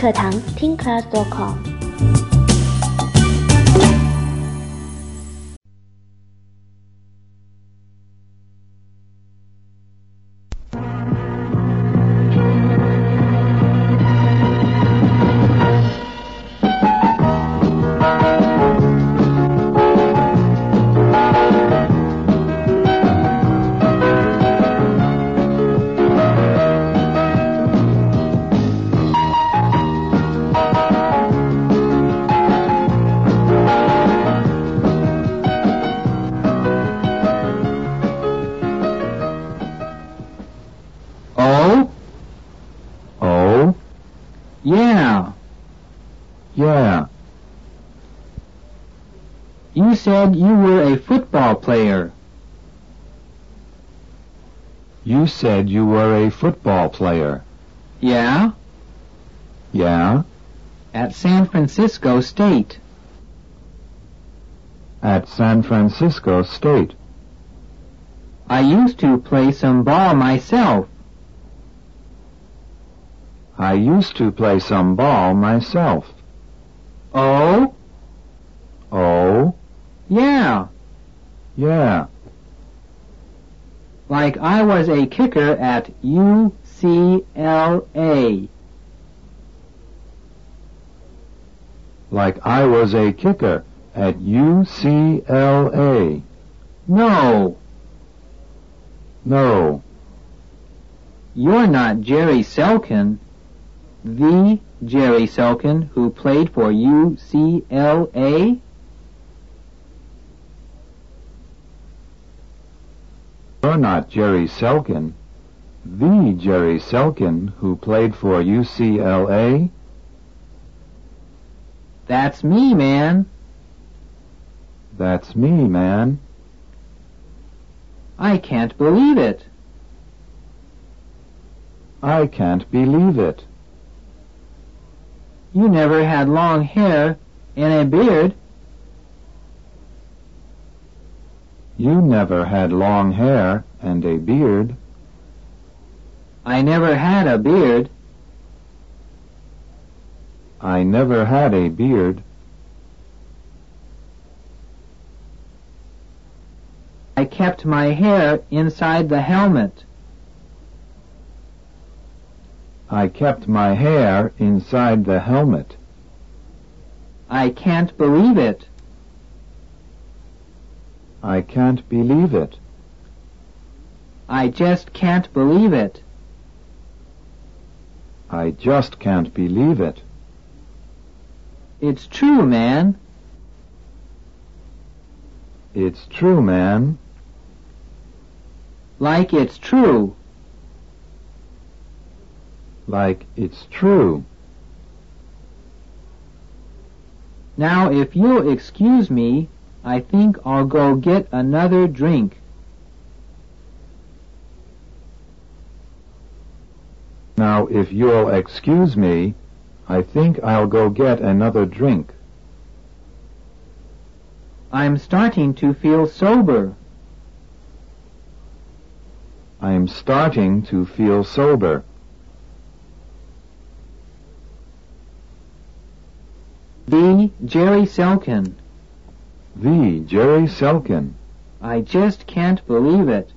课堂听 class.com。 Yeah. You said you were a football player. You said you were a football player. Yeah? Yeah? At San Francisco State. At San Francisco State. I used to play some ball myself. I used to play some ball myself. Oh? Oh? Yeah. Yeah. Like I was a kicker at UCLA. Like I was a kicker at UCLA. No. No. You're not Jerry Selkin, the Jerry Selkin who played for UCLA? You're not Jerry Selkin, the Jerry Selkin who played for UCLA? That's me, man. That's me, man. I can't believe it. I can't believe it. You never had long hair and a beard. You never had long hair and a beard. I never had a beard. I never had a beard. I kept my hair inside the helmet. I kept my hair inside the helmet. I can't believe it. I can't believe it. I just can't believe it. I just can't believe it. It's true, man. It's true, man. Like it's true. Like it's true. Now, if you'll excuse me, I think I'll go get another drink. Now, if you'll excuse me, I think I'll go get another drink. I'm starting to feel sober. I'm starting to feel sober. The Jerry Selkin. The Jerry Selkin. I just can't believe it.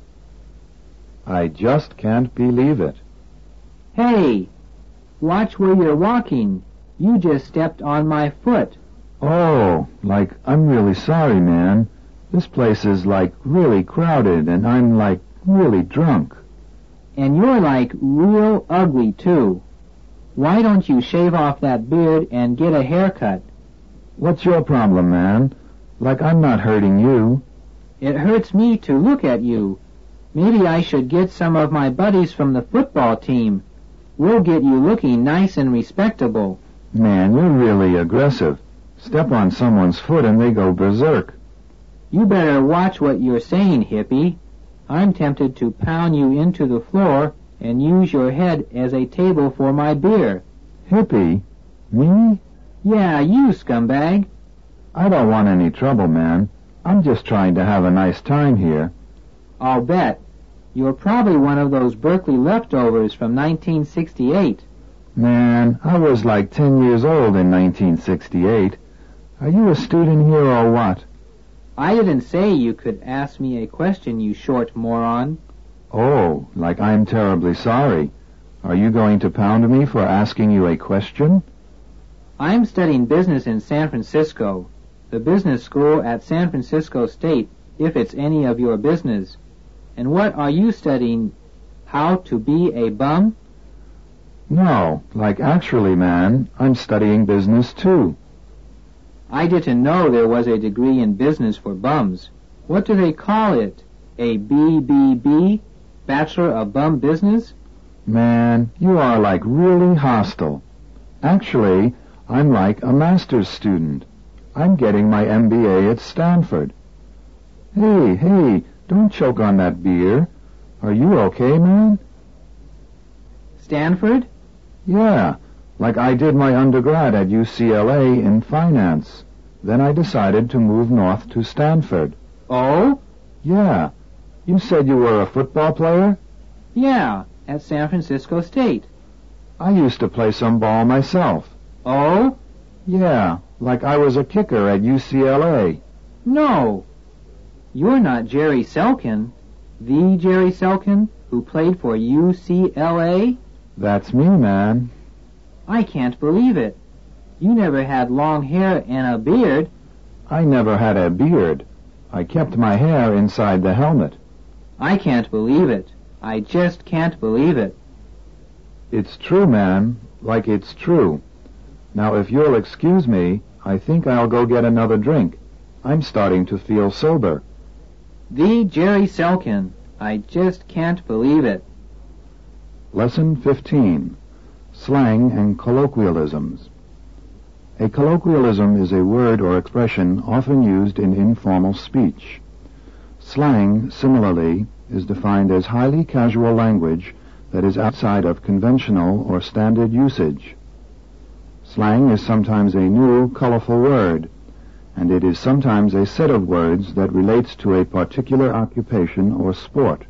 I just can't believe it. Hey, watch where you're walking. You just stepped on my foot. Oh, like, I'm really sorry, man. This place is, like, really crowded, and I'm, like, really drunk. And you're, like, real ugly, too. Why don't you shave off that beard and get a haircut? What's your problem, man? Like, I'm not hurting you. It hurts me to look at you. Maybe I should get some of my buddies from the football team. We'll get you looking nice and respectable. Man, you're really aggressive. Step on someone's foot and they go berserk. You better watch what you're saying, hippie. I'm tempted to pound you into the floor and use your head as a table for my beer. Hippie? Me? Yeah, you scumbag. I don't want any trouble, man. I'm just trying to have a nice time here. I'll bet. You're probably one of those Berkeley leftovers from 1968. Man, I was like 10 years old in 1968. Are you a student here or what? I didn't say you could ask me a question, you short moron. Oh, like I'm terribly sorry. Are you going to pound me for asking you a question? I'm studying business in San Francisco, the business school at San Francisco State, if it's any of your business. And what are you studying? How to be a bum? No, like actually, man, I'm studying business too. I didn't know there was a degree in business for bums. What do they call it? A BBB? Bachelor of Bum Business? Man, you are like really hostile. Actually, I'm like a master's student. I'm getting my MBA at Stanford. Hey, don't choke on that beer. Are you okay, man? Stanford? Yeah, like I did my undergrad at UCLA in finance. Then I decided to move north to Stanford. Oh? Yeah. You said you were a football player? Yeah, at San Francisco State. I used to play some ball myself. Oh? Yeah, like I was a kicker at UCLA. No. You're not Jerry Selkin, the Jerry Selkin who played for UCLA? That's me, man. I can't believe it. You never had long hair and a beard. I never had a beard. I kept my hair inside the helmet. I can't believe it. I just can't believe it. It's true, man. Like it's true. Now, if you'll excuse me, I think I'll go get another drink. I'm starting to feel sober. The Jerry Selkin. I just can't believe it. Lesson 15. Slang and colloquialisms. A colloquialism is a word or expression often used in informal speech. Slang, similarly, is defined as highly casual language that is outside of conventional or standard usage. Slang is sometimes a new, colorful word, and it is sometimes a set of words that relates to a particular occupation or sport.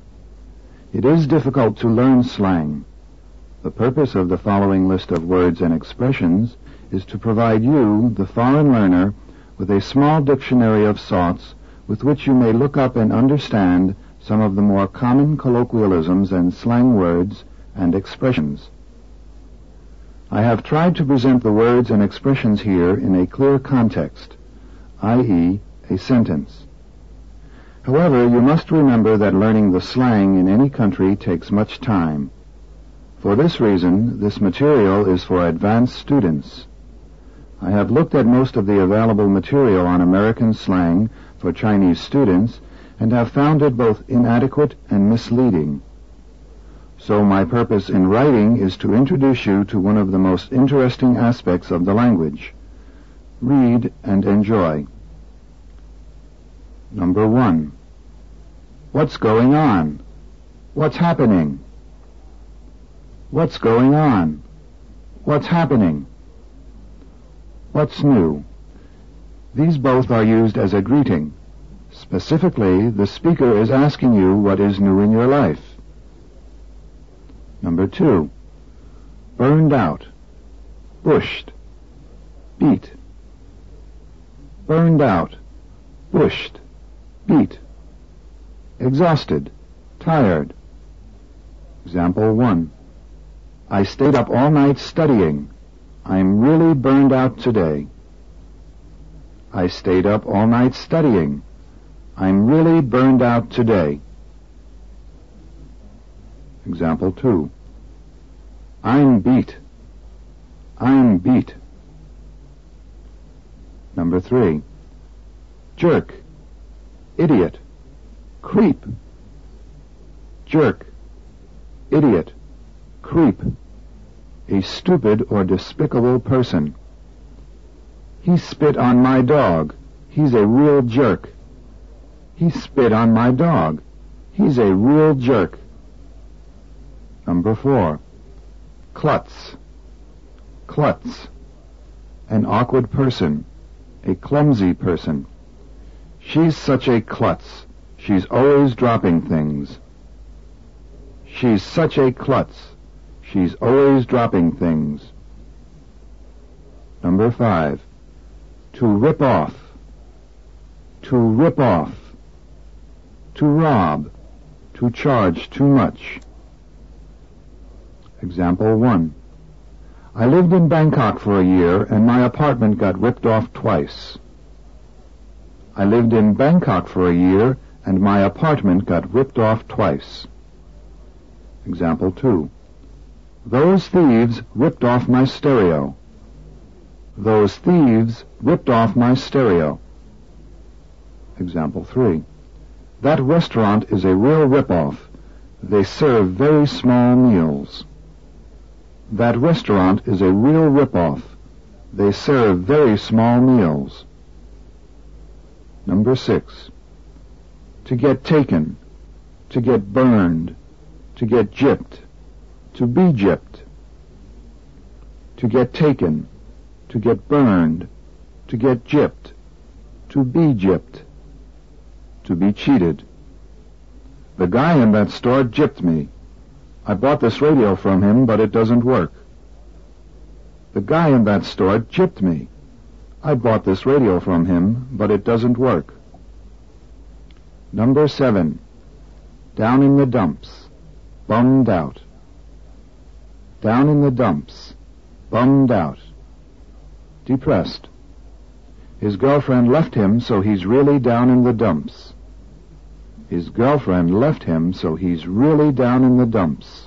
It is difficult to learn slang. The purpose of the following list of words and expressions is to provide you, the foreign learner, with a small dictionary of sorts with which you may look up and understand some of the more common colloquialisms and slang words and expressions. I have tried to present the words and expressions here in a clear context, i.e., a sentence. However, you must remember that learning the slang in any country takes much time. For this reason, this material is for advanced students. I have looked at most of the available material on American slang for Chinese students and have found it both inadequate and misleading. So my purpose in writing is to introduce you to one of the most interesting aspects of the language. Read and enjoy. Number 1. What's going on? What's happening? What's going on? What's happening? What's new? These both are used as a greeting. Specifically, the speaker is asking you what is new in your life. Number 2. Burned out, bushed, beat. Burned out, bushed, beat. Exhausted, tired. Example 1. I stayed up all night studying. I'm really burned out today. I stayed up all night studying. I'm really burned out today. Example 2. I'm beat. I'm beat. Number 3. Jerk, idiot, creep. Jerk, idiot, creep. A stupid or despicable person. He spit on my dog. He's a real jerk. He spit on my dog. He's a real jerk. Number 4. Klutz. Klutz. An awkward person. A clumsy person. She's such a klutz. She's always dropping things. She's such a klutz. She's always dropping things. Number 5. To rip off. To rip off. To rob. To charge too much. Example 1. I lived in Bangkok for a year and my apartment got ripped off twice. I lived in Bangkok for a year and my apartment got ripped off twice. Example 2. Those thieves ripped off my stereo. Those thieves ripped off my stereo. Example 3. That restaurant is a real rip-off. They serve very small meals. That restaurant is a real rip-off. They serve very small meals. Number 6. To get taken, to get burned, to get gypped, to be gypped. To get taken, to get burned, to get gypped, to be gypped, to be cheated. The guy in that store gypped me. I bought this radio from him, but it doesn't work. The guy in that store gypped me. I bought this radio from him, but it doesn't work. Number 7. Down in the dumps. Bummed out. Down in the dumps. Bummed out. Depressed. His girlfriend left him, so he's really down in the dumps. His girlfriend left him, so he's really down in the dumps.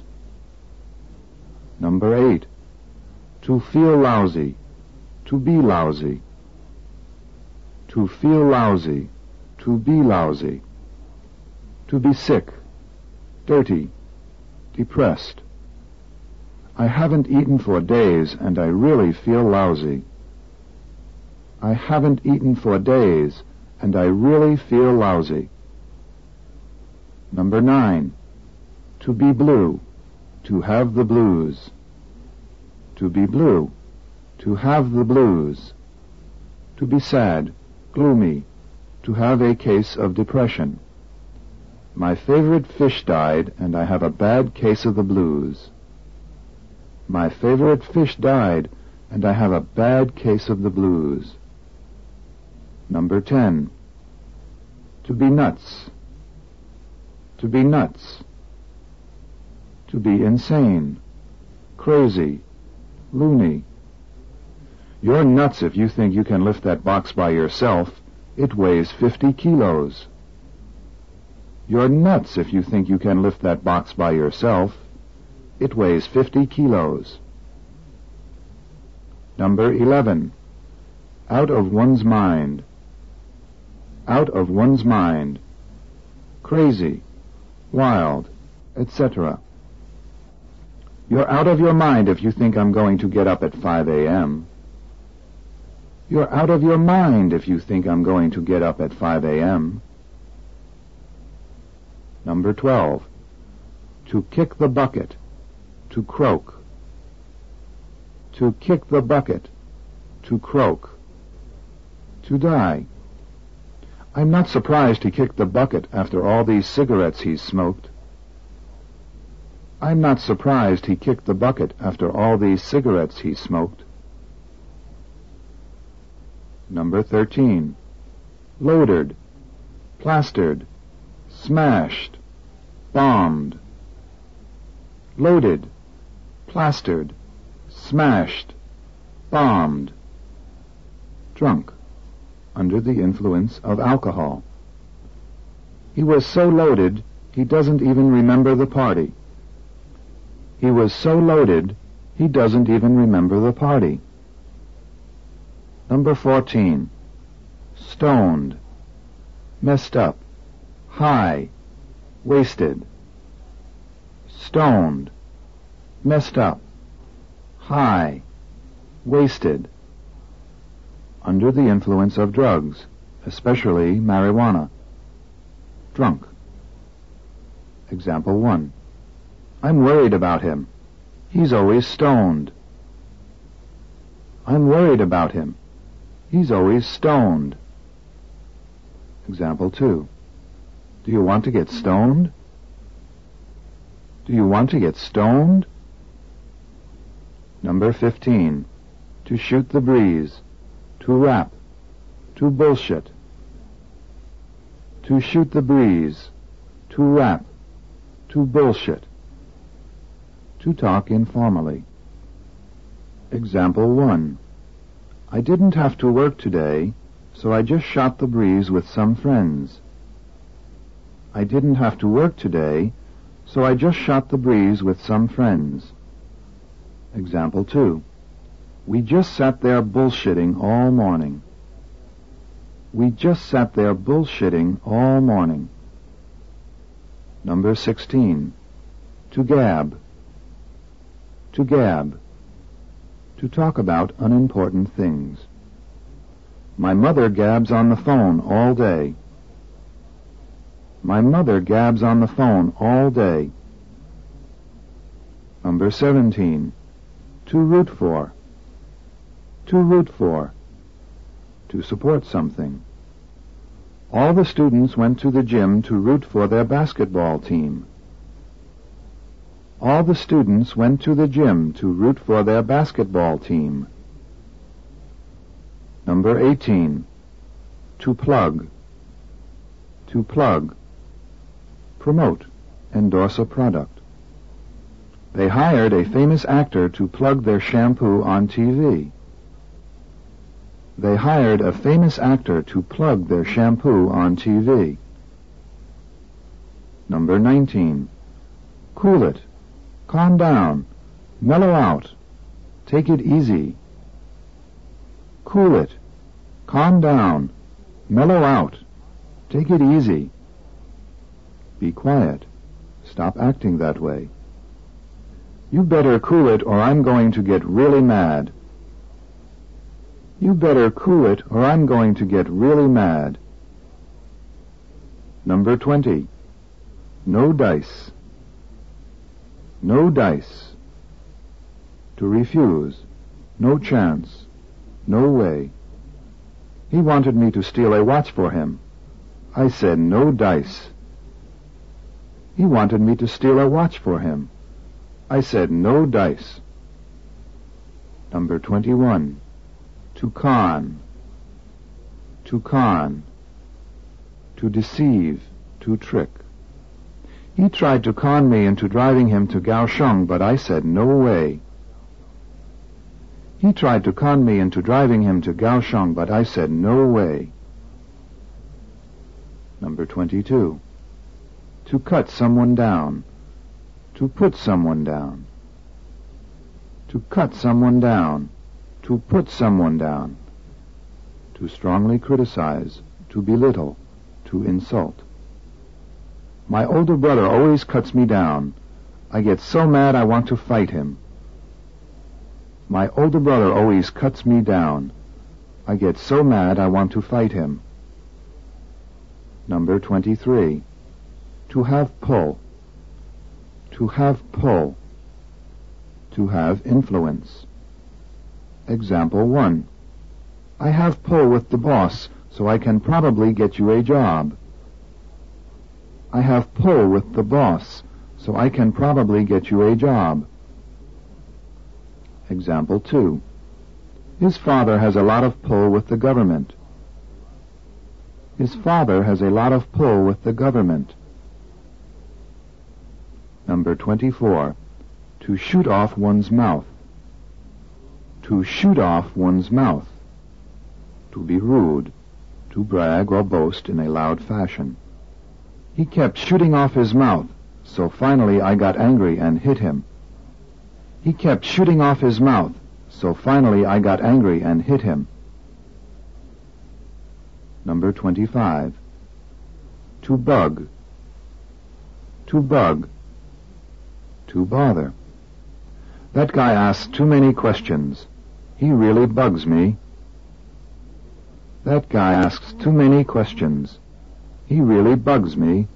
Number 8. To feel lousy. To be lousy. To feel lousy. To be lousy. To be sick. Dirty. Depressed. I haven't eaten for days, and I really feel lousy. I haven't eaten for days, and I really feel lousy. Number 9. To be blue. To have the blues. To be blue. To have the blues. To be sad. Gloomy. To have a case of depression. My favorite fish died, and I have a bad case of the blues. My favorite fish died, and I have a bad case of the blues. Number 10. To be nuts. To be nuts. To be insane. Crazy. Loony. You're nuts if you think you can lift that box by yourself. It weighs 50 kilos. You're nuts if you think you can lift that box by yourself. It weighs 50 kilos. Number 11. Out of one's mind. Out of one's mind. Crazy. Wild. Etc. You're out of your mind if you think I'm going to get up at 5 a.m. You're out of your mind if you think I'm going to get up at 5 a.m. Number 12. To kick the bucket. To croak. To kick the bucket. To croak. To die. I'm not surprised he kicked the bucket after all these cigarettes he's smoked. I'm not surprised he kicked the bucket after all these cigarettes he's smoked. Number 13. Loaded. Plastered. Smashed. Bombed. Loaded. Plastered. Smashed. Bombed. Drunk. Under the influence of alcohol. He was so loaded, he doesn't even remember the party. He was so loaded, he doesn't even remember the party. Number 14. Stoned. Messed up. High. Wasted. Stoned. Messed up. High. Wasted. Under the influence of drugs, especially marijuana. Drunk. Example 1. I'm worried about him. He's always stoned. I'm worried about him. He's always stoned. Example 2. Do you want to get stoned? Do you want to get stoned? Number 15. To shoot the breeze. To rap. To bullshit. To shoot the breeze. To rap. To bullshit. To talk informally. Example 1. I didn't have to work today, so I just shot the breeze with some friends. I didn't have to work today, so I just shot the breeze with some friends. Example 2. We just sat there bullshitting all morning. We just sat there bullshitting all morning. Number 16. To gab. To gab. To talk about unimportant things. My mother gabs on the phone all day. My mother gabs on the phone all day. Number 17. To root for. To root for. To support something. All the students went to the gym to root for their basketball team. All the students went to the gym to root for their basketball team. Number 18. To plug. To plug. Promote. Endorse a product. They hired a famous actor to plug their shampoo on TV. They hired a famous actor to plug their shampoo on TV. Number 19. Cool it. Calm down. Mellow out. Take it easy. Cool it. Calm down. Mellow out. Take it easy. Be quiet. Stop acting that way. You better cool it or I'm going to get really mad. You better cool it or I'm going to get really mad. Number 20. No dice. No dice. To refuse. No chance. No way. He wanted me to steal a watch for him. I said no dice. He wanted me to steal a watch for him. I said no dice. Number 21. To con. To con. To deceive. To trick. He tried to con me into driving him to Kaohsiung, but I said no way. He tried to con me into driving him to Kaohsiung, but I said no way. Number 22. To cut someone down. To put someone down. To cut someone down. To put someone down. To strongly criticize. To belittle. To insult. My older brother always cuts me down. I get so mad I want to fight him. My older brother always cuts me down. I get so mad I want to fight him. Number 23. To have pull. To have pull. To have influence. Example 1. I have pull with the boss, so I can probably get you a job. I have pull with the boss, so I can probably get you a job. Example 2. His father has a lot of pull with the government. His father has a lot of pull with the government. Number 24. To shoot off one's mouth. To shoot off one's mouth. To be rude. To brag or boast in a loud fashion. He kept shooting off his mouth, so finally I got angry and hit him. He kept shooting off his mouth, so finally I got angry and hit him. Number 25. To bug. To bug. To bother. That guy asks too many questions. He really bugs me. That guy asks too many questions. He really bugs me.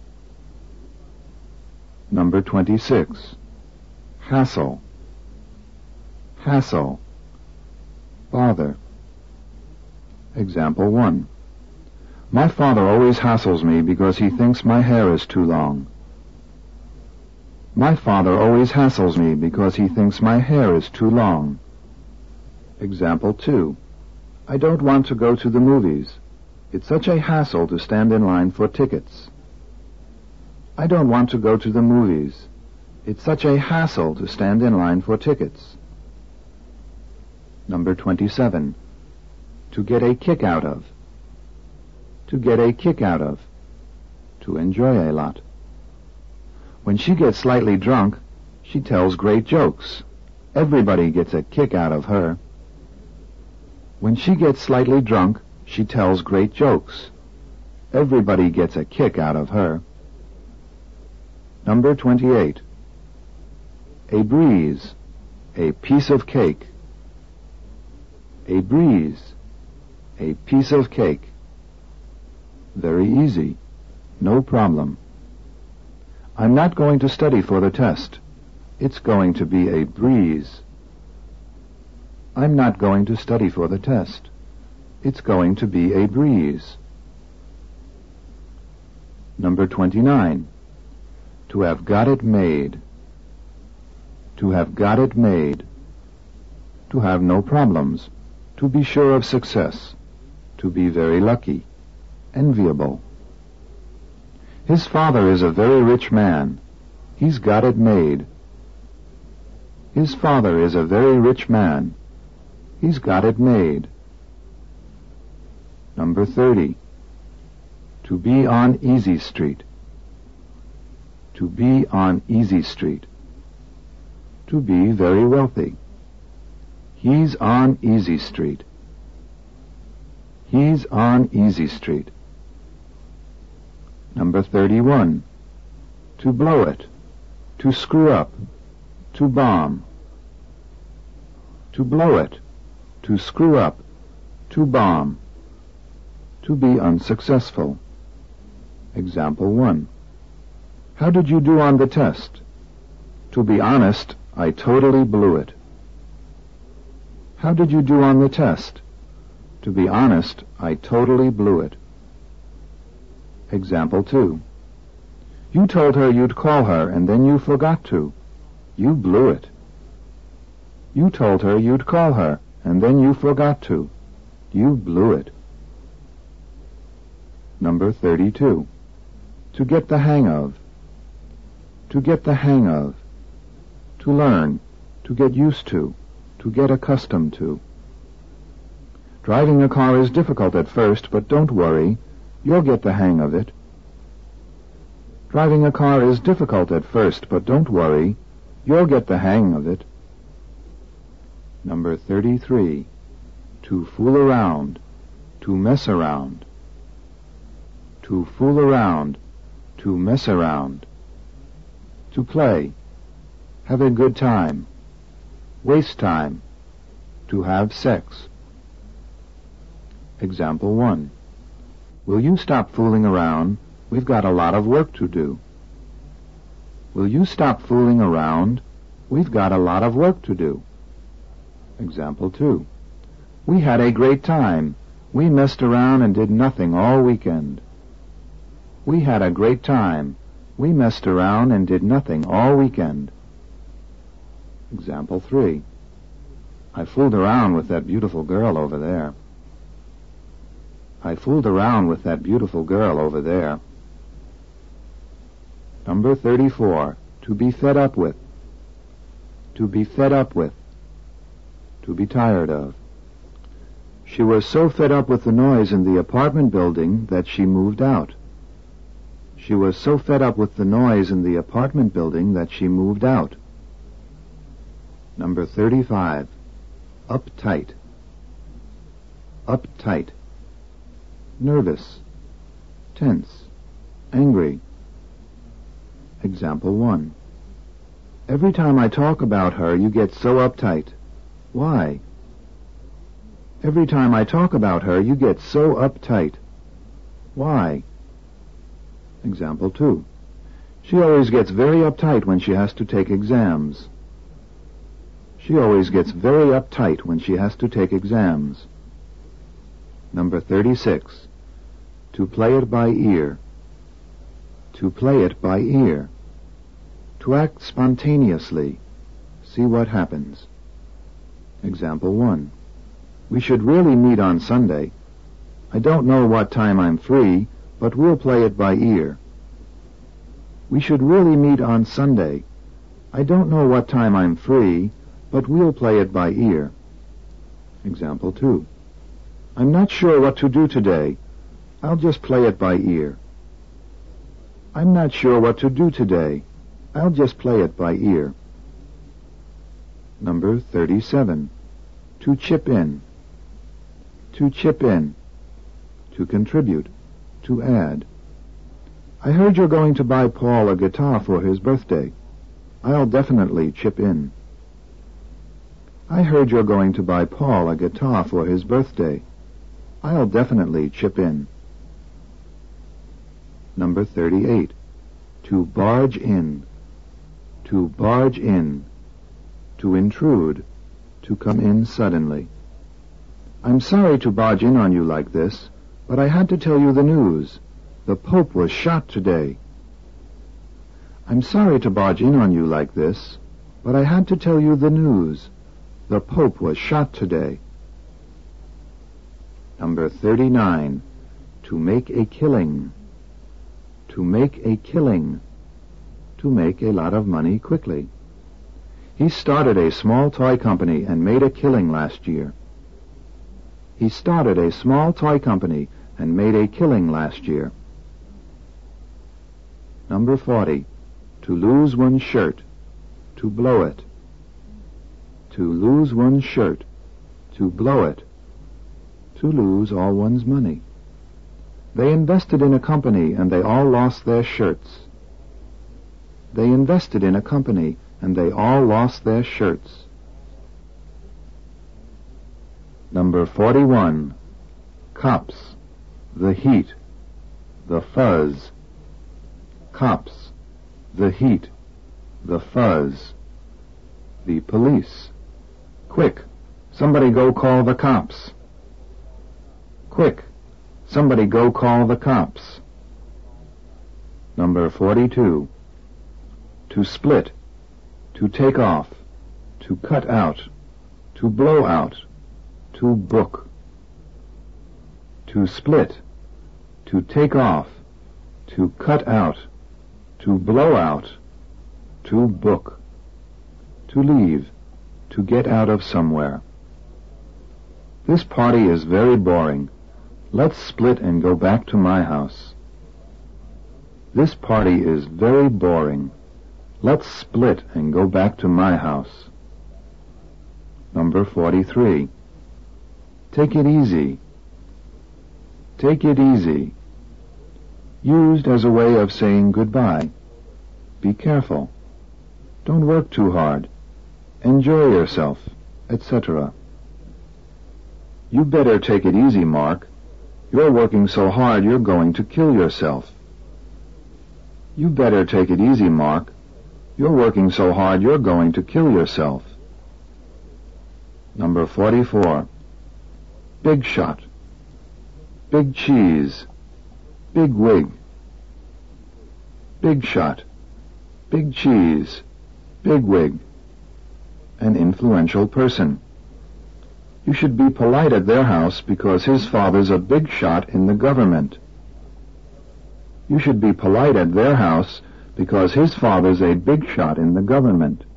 Number 26. Hassle. Hassle. Bother. Example 1. My father always hassles me because he thinks my hair is too long. My father always hassles me because he thinks my hair is too long. Example 2. I don't want to go to the movies. It's such a hassle to stand in line for tickets. I don't want to go to the movies. It's such a hassle to stand in line for tickets. Number 27. To get a kick out of. To get a kick out of. To enjoy a lot. When she gets slightly drunk, she tells great jokes. Everybody gets a kick out of her. When she gets slightly drunk, she tells great jokes. Everybody gets a kick out of her. Number 28. A breeze. A piece of cake. A breeze. A piece of cake. Very easy. No problem. I'm not going to study for the test. It's going to be a breeze. I'm not going to study for the test. It's going to be a breeze. Number 29. To have got it made. To have got it made. To have no problems. To be sure of success. To be very lucky. Enviable. His father is a very rich man. He's got it made. His father is a very rich man. He's got it made. Number 30. To be on Easy Street. To be on Easy Street. To be very wealthy. He's on Easy Street. He's on Easy Street. Number 31. To blow it. To screw up. To bomb. To blow it. To screw up. To bomb. To be unsuccessful. Example 1. How did you do on the test? To be honest, I totally blew it. How did you do on the test? To be honest, I totally blew it. Example 2. You told her you'd call her and then you forgot to. You blew it. You told her you'd call her and then you forgot to. You blew it. Number 32. To get the hang of. To get the hang of. To learn. To get used to. To get accustomed to. Driving a car is difficult at first, but don't worry. You'll get the hang of it. Driving a car is difficult at first, but don't worry. You'll get the hang of it. Number 33. To fool around. To mess around. To fool around. To mess around. To play. Have a good time. Waste time. To have sex. Example 1. Will you stop fooling around? We've got a lot of work to do. Will you stop fooling around? We've got a lot of work to do. Example 2. We had a great time. We messed around and did nothing all weekend. We had a great time. We messed around and did nothing all weekend. Example 3. I fooled around with that beautiful girl over there. I fooled around with that beautiful girl over there. Number 34. To be fed up with. To be fed up with. To be tired of. She was so fed up with the noise in the apartment building that she moved out. She was so fed up with the noise in the apartment building that she moved out. Number 35. Uptight. Uptight. Nervous. Tense. Angry. Example 1. Every time I talk about her, you get so uptight. Why? Every time I talk about her, you get so uptight. Why? Example 2. She always gets very uptight when she has to take exams. She always gets very uptight when she has to take exams. Number 36. To play it by ear. To play it by ear. To act spontaneously. See what happens. Example 1. We should really meet on Sunday. I don't know what time I'm free, but we'll play it by ear. We should really meet on Sunday. I don't know what time I'm free, but we'll play it by ear. Example 2. I'm not sure what to do today. I'll just play it by ear. I'm not sure what to do today. I'll just play it by ear. Number 37. To chip in. To chip in. To contribute. To add. I heard you're going to buy Paul a guitar for his birthday. I'll definitely chip in. I heard you're going to buy Paul a guitar for his birthday. I'll definitely chip in. Number 38. To barge in. To barge in. To intrude. To come in suddenly. I'm sorry to barge in on you like this, but I had to tell you the news. The Pope was shot today. I'm sorry to barge in on you like this, but I had to tell you the news. The Pope was shot today. Number 39. To make a killing. To make a killing. To make a lot of money quickly. He started a small toy company and made a killing last year. He started a small toy company and made a killing last year. Number 40. To lose one's shirt. To blow it. To lose one's shirt. To blow it. To lose all one's money. They invested in a company and they all lost their shirts. They invested in a company and they all lost their shirts. Number 41. Cops. The heat. The fuzz. Cops. The heat. The fuzz. The police. Quick! Somebody go call the cops. Quick! Somebody go call the cops. Number 42. To split. To take off. To cut out. To blow out. To book. To split. To take off. To cut out. To blow out. To book. To leave. To get out of somewhere. This party is very boring. Let's split and go back to my house. This party is very boring. Let's split and go back to my house. Number 43. Take it easy. Take it easy. Used as a way of saying goodbye. Be careful. Don't work too hard. Enjoy yourself, etc. You better take it easy, Mark. You're working so hard you're going to kill yourself. You better take it easy, Mark. You're working so hard you're going to kill yourself. Number 44. Big shot. Big cheese. Big wig. Big shot. Big cheese. Big wig. An influential person. You should be polite at their house because his father's a big shot in the government. You should be polite at their house because his father's a big shot in the government.